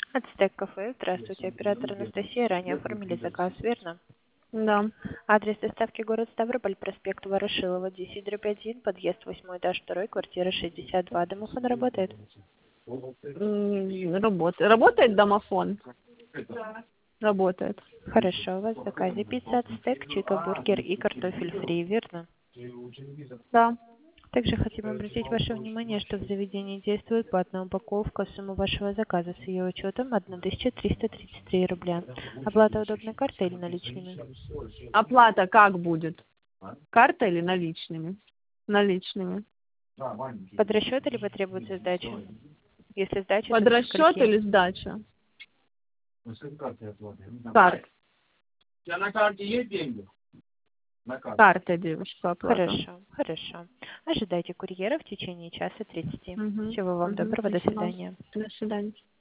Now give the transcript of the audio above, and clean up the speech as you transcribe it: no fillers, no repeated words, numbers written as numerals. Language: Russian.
Ацтек кафе. Здравствуйте, оператор Анастасия. Ранее оформили заказ, верно? Да. Адрес доставки город Ставрополь, проспект Ворошилова, 10/1, подъезд 8 этаж 2, квартира 62. Домофон работает? Работает. Работает домофон? Работает. Хорошо, у вас в заказе пицца, ацтек, чика, бургер и картофель фри, верно? Да. Также хотим обратить ваше внимание, что в заведении действует платная упаковка. Сумма вашего заказа с ее учетом 1333 рубля. Оплата удобной картой или наличными? Оплата как будет? Картой или наличными? Наличными. Под расчет или потребуется сдача? Если сдача, то Под со расчет скольки? или сдача? Карт. Картой, девушка, оплата. Хорошо, хорошо. Ожидайте курьера в течение часа 30. Угу. Всего вам Угу. доброго, до Спасибо. свидания. До свидания.